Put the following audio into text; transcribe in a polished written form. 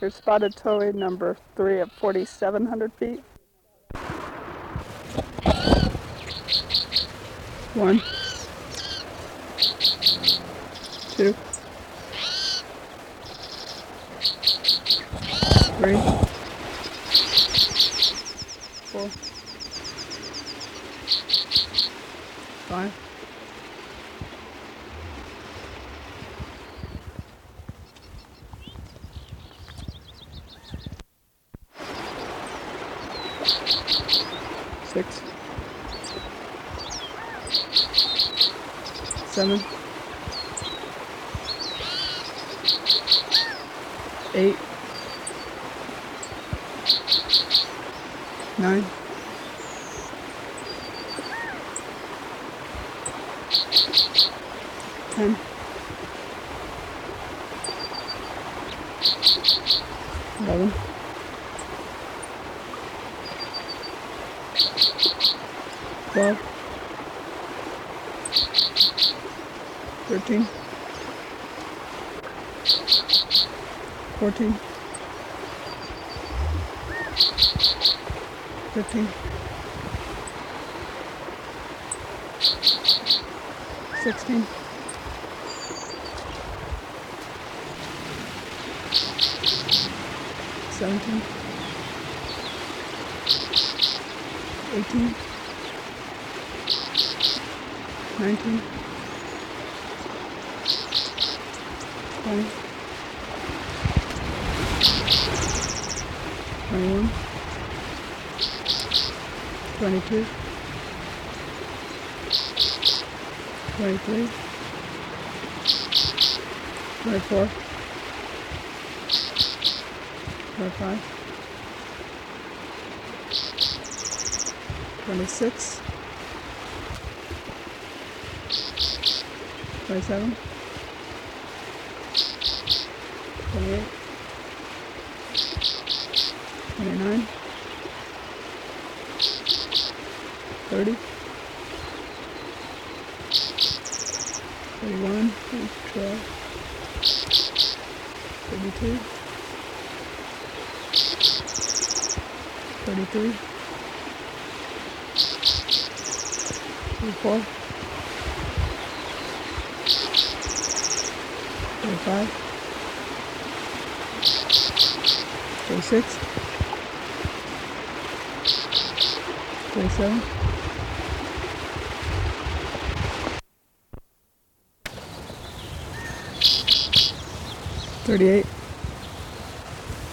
Here's spotted towhee number 3 at 4,700 feet. 1, 2, 3, 4, 5, 6, 7, 8, 9, 10, 11, 12, 13, 14, 15, 16, 17, 18, 19, 20, 21, 22, 23, 24, 25, 26, 27, 28, 29, 30, 31, 12, 32, 33, 34, 35, 36, 37, 38,